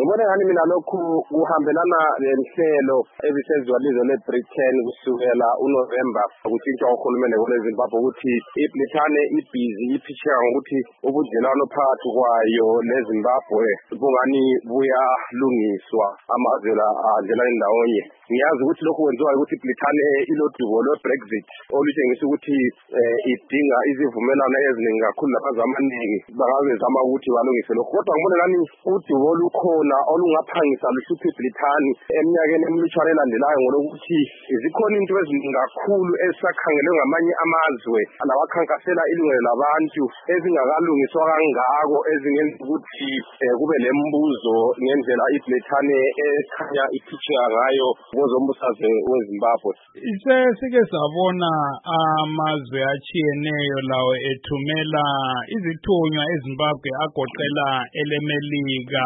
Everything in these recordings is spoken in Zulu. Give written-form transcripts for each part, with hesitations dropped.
ngibona ngani mina lokhu kuhambelana lenhlelo ebisenziwa lizwe leBritain kusukela uNovember ukutshintshwa kohulumende kweZimbabwe ukuthi iBritane ibhizi iphisheka ngokuthi ubudlelwano phakathi kwayo neZimbabwe bungani buyalungiswa amazwe la adlela indawonye. Ngiyazi ukuthi lokhu kwenziwa ukuthi iBritane ilodubo lweBrexit olutshengisa ukuthi idinga izivumelwano eziningi kakhulu lapha amaningi bangazama ukuthi balungise lokho. Kodwa ngibona ngani udubo olukhona olungaphangisa luhluphe iBritane eminyakeni emilutshwane elandelayo ngolokuthi zikhona into eziningi kakhulu esakhangelwe ngamanye amazwe labakhankasela ilungelo labantu ezingakalungiswa kangako ezingenza ukuthi kube lembuzo ngendlela iBritane ekhanya iphisheka ngayo kozombusazwe weZimbabwe. Sike sabona amazwe achiyeneyo lawo ethumela izithunywa eZimbabwe agoqela elemelika.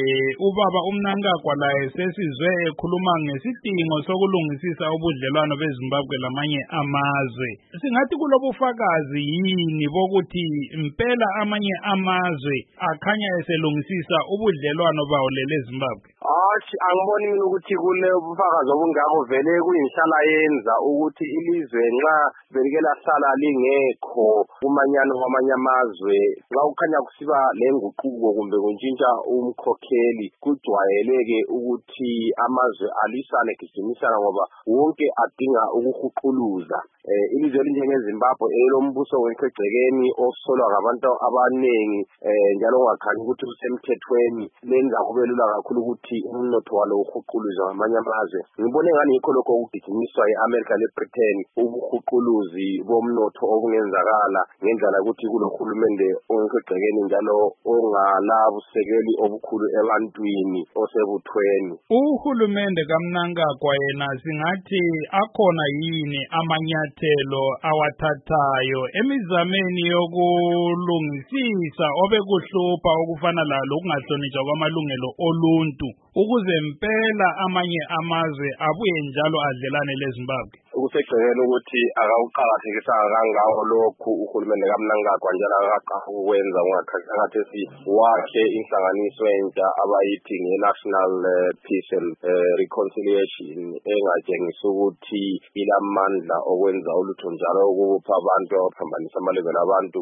Ubaba uMnangagwa laye sesizwe ekhuluma ngesidingo sokulungisisa ubudlelwano beZimbabwe lamanye amazwe. Singathi kulobufakazi yini bokuthi impela amanye amazwe akhanya eselungisisa ubudlelwano bawo leZimbabwe? Angiboni mina ukuthi kulobufakazi obungako vele kuyinhlala yenza ukuthi ilizwe nxa belike lahlala lingekho kumanyano kwamanye amazwe nxa kukhanya kusiba lenguquko kumbe kuntshintsha umkhokheli kujwayeleke ukuthi amazwe alisane gijimisana ngoba wonke adinga ukuhuquluza. Ilizwe elinjengeZimbabwe elombuso wegcekeni osolwa ngabantu abanengi njalo ungakhanyi ukuthi usemthethweni lenza kube lula kakhulu ukuthi umnotho walo uhuquluzwe ngamanye amazwe. Ngibone ngani yikho lokho okugijimiswa eAmerica leBritain ubuhuquluzi bomnotho obungenzakala ngendlela ukuthi kulohulumende ongegcekeni njalo ongalabusekeli obukhulu ebantwini osebuthweni. Uhulumende kaMnangagwa yena singathi akhona yini amanyathelo awathathayo emizameni yokulungisisa obekuhlupha okufana lokungahlonitshwa kwamalungelo oluntu ukuze impela amanye amazwe abuye njalo adlelane leZimbabwe? Kusegcekeni ukuthi akawuqakathekisa kangako lokhu uhulumende kaMnangagwa njalo akaqhamuka ukwenza ngakhathi wakhe inhlanganiso entsha abayithi nge-National Peace and Reconciliation engatshengisa ukuthi ilamandla okwenza ulutho njalo ukupha abantu abaphambanisa amalungelo abantu